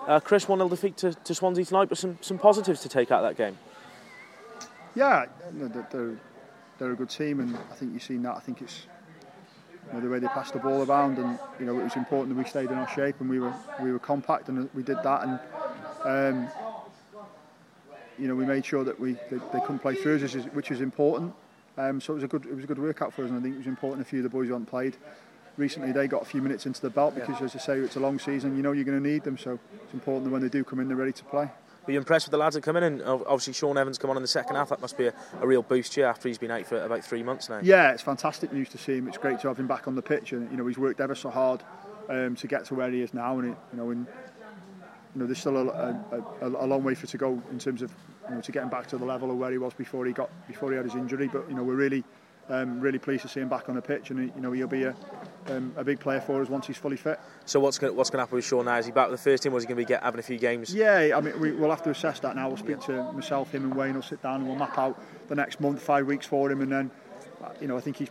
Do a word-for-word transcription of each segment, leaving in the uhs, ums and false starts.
Uh, Chris, one nil defeat to, to Swansea tonight, but some, some positives to take out of that game. Yeah, you know, they're, they're a good team, and I think you've seen that. I think it's, you know, the way they passed the ball around, and you know, it was important that we stayed in our shape and we were we were compact, and we did that, and um, you know, we made sure that we they, they couldn't play through us, which is important. Um, so it was a good it was a good workout for us, and I think it was important. A few of the boys who hadn't played recently, they got a few minutes into the belt because, yeah. as I say, it's a long season. You know, you're going to need them, so it's important that when they do come in, they're ready to play. Were you impressed with the lads that come in? And obviously Sean Evans come on in the second half. That must be a, a real boost to you after he's been out for about three months now. Yeah, it's fantastic news to see him. It's great to have him back on the pitch, and you know, he's worked ever so hard um, to get to where he is now. And it, you know, and, you know, there's still a, a, a, a long way for to go in terms of, you know, to get him back to the level of where he was before he got before he had his injury. But you know, we're really um, really pleased to see him back on the pitch, and you know, he'll be a um, a big player for us once he's fully fit. So what's going what's going to happen with Sean now? Is he back with the first team, or is he going to be get, having a few games? Yeah, I mean, we, we'll have to assess that now. We'll speak yeah. to myself, him, and Wayne. We'll sit down and we'll map out the next month, five weeks for him, and then, you know, I think he's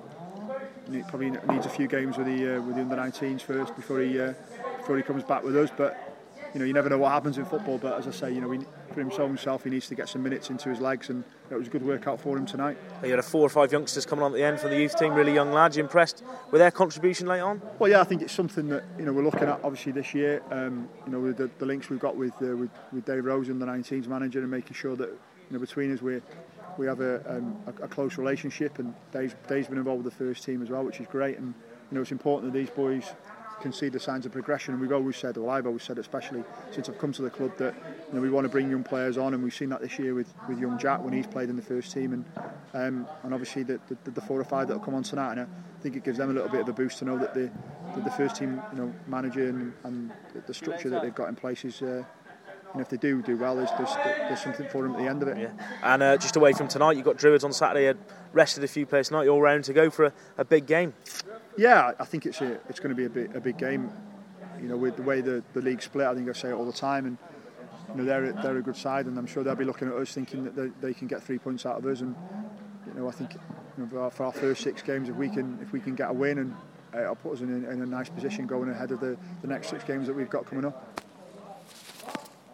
he probably needs a few games with the uh, with the under nineteens first before he uh, before he comes back with us. But you know, you never know what happens in football. But as I say, you know, we, for himself, himself, he needs to get some minutes into his legs, and it was a good workout for him tonight. You had a four or five youngsters coming on at the end from the youth team, really young lads. You impressed with their contribution late on? Well, yeah, I think it's something that, you know, we're looking at obviously this year. Um, you know, with the, the links we've got with, uh, with with Dave Rose and the nineteens manager, and making sure that, you know, between us we we have a, um, a, a close relationship. And Dave's, Dave's been involved with the first team as well, which is great. And you know, it's important that these boys can see the signs of progression, and we've always said, well, I've always said, especially since I've come to the club, that you know, we want to bring young players on, and we've seen that this year with, with young Jack when he's played in the first team, and um, and obviously the, the, the four or five that will come on tonight, and I think it gives them a little bit of a boost to know that the that the first team, you know, manager and, and the structure that they've got in place is, uh, and if they do do well, there's, there's, there's something for them at the end of it. Yeah. And uh, just away from tonight, you've got Druids on Saturday, had rested a few players tonight, you're all round to go for a, a big game. Yeah, I think it's a, it's going to be a big, a big game. You know, with the way the, the league split, I think I say it all the time, and you know, they're they're a good side, and I'm sure they'll be looking at us thinking that they, they can get three points out of us. And you know, I think, you know, for, our, for our first six games, if we can if we can get a win, and uh, it'll put us in a, in a nice position going ahead of the, the next six games that we've got coming up.